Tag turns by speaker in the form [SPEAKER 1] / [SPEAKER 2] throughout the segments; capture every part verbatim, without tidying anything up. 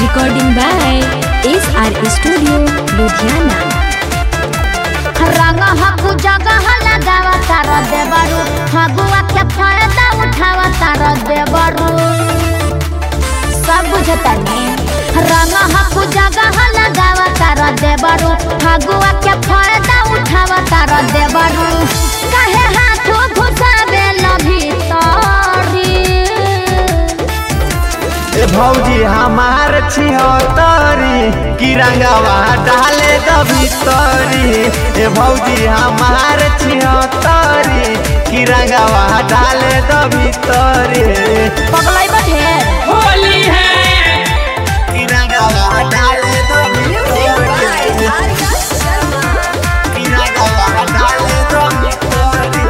[SPEAKER 1] Recording by S R Studio, Ludhiana.
[SPEAKER 2] रंग हकु जगह लगावा तार देवरु फगुआ के फायदा उठावा तार देवरु सब बुझता नहीं। रंग हकु जगह लगावा तार देवरु फगुआ के फायदा उठावा तार देवरु काहे हाथों घुसावे लभी तोरी।
[SPEAKER 3] ए भौजी हमार छिहत्तरी की रंगवा डाले द भीतरी। ए भौजी हमार छिहत्तरी की रंगवा डाले द भीतरी।
[SPEAKER 2] पगलाई बैठे
[SPEAKER 4] होली है
[SPEAKER 3] की रंगवा डाले द भीतरी। की रंगवा डाले द भीतरी।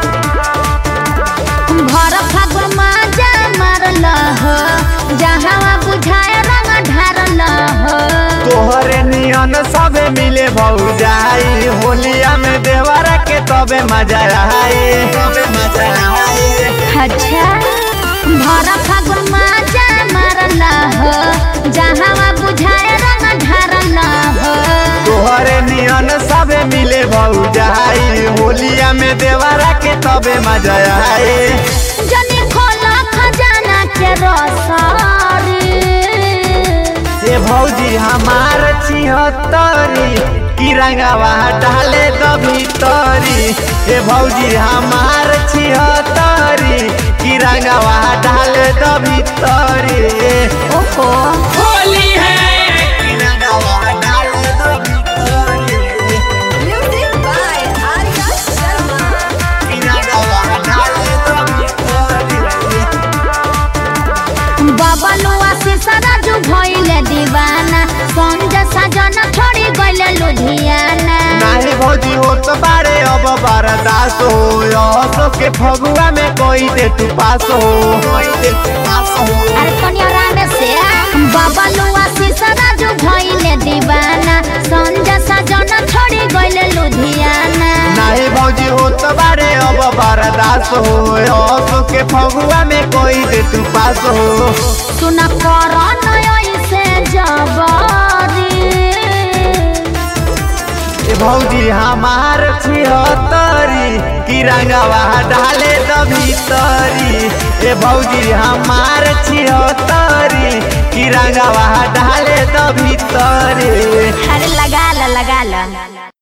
[SPEAKER 2] भर फागुन माजा मारल हो जहाँ बुझाए रंग ढारल हो।
[SPEAKER 3] तोहरे नियन सबे मिले भौजाई होलिया में देवरा के तबे मजा आए तबे मजा आए।
[SPEAKER 2] अच्छा भर फागुन माजा मारल हो जहाँ बुझाए रंग ढारल हो।
[SPEAKER 3] तोहरे नियन सबे मिले भौजाई होलिया में देवरा के तबे मजा आए।
[SPEAKER 2] जनी खोला खजाना के रसरी।
[SPEAKER 3] ए भौजी हमार छिहत्तरी की रंगवा डाले द भीतरी। ए भौजी हमार छिहत्तरी की रंगवा डाले द भीतरी।
[SPEAKER 2] ओहो
[SPEAKER 4] होली है
[SPEAKER 3] की रंगवा डाले द भीतरी। की रंगवा डाले द भीतरी।
[SPEAKER 2] बबलुआ से सराजू भइले दीवाना संजय सजन छोड़ी गइले लुधियाना।
[SPEAKER 3] नाही भौजी हो तो बारे अब बर्दाश्त हो असो के फगुआ में कोई दे तू पास हो कोई दे तू पास हो।
[SPEAKER 2] अरे कन्या रामे से बबलुआ से सराजू भइले दीवाना संजय सजन छोड़ी गइले लुधियाना।
[SPEAKER 3] नाही भौजी हो तो बारे अब बर्दाश्त हो असो के फगुआ में कोई दे तू पास हो।
[SPEAKER 2] सुन कर से जबरी।
[SPEAKER 3] ए भौजी हमार छिहत्तरी की रंगवा डाले द भीतरी। ए भौजी हमार छिहत्तरी की रंगवा डाले द भीतरी।
[SPEAKER 2] अरे लगा ला लगा ला।